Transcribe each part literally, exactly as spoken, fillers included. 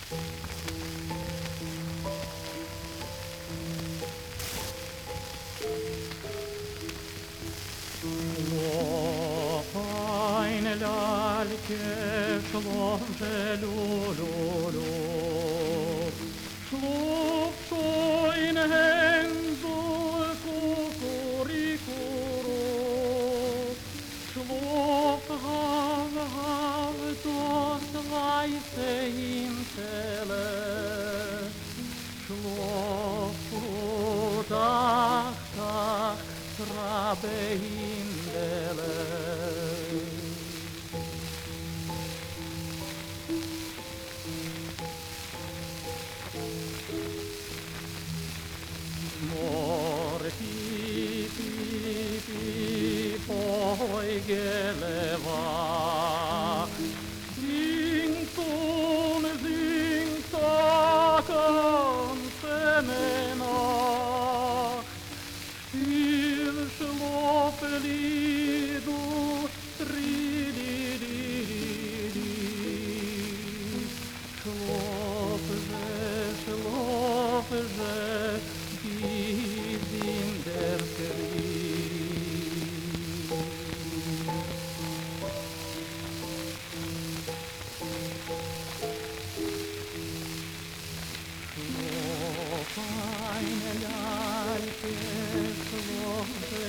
Шло файне ляльке, шло вже лю-лю-лю. Шло файне гензу, кукурікуру. Шло гав-гав, дозвайся інтеле. Шло фудах-тах, trabe hindele. Mor pi pi pi poi geleva. Sing ton sing takan semena. Felidu, ri-di-di-di-di. Schlafze, schlafze, bis in der Krieg. Schlaf eine Lalke, schlafze,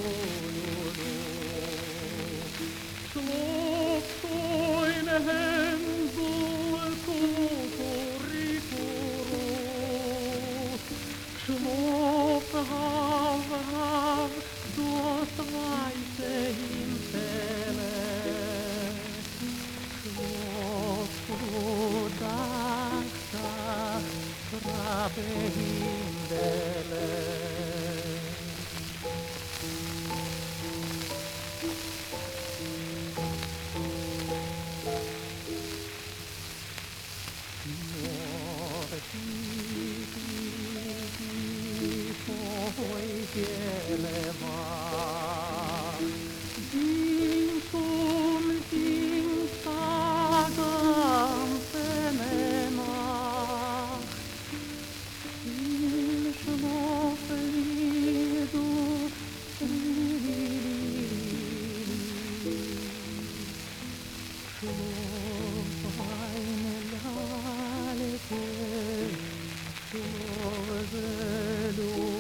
Schlaf deine Hände, Kukurikuru. Schlaf, hav, hav, du hast weiße Himmel. Schlaf, du Dach, Dach, trabe Hindele. Poi geleva, din som din sagam semena, in schlaflidu, schlaf eine Lalke, schlaf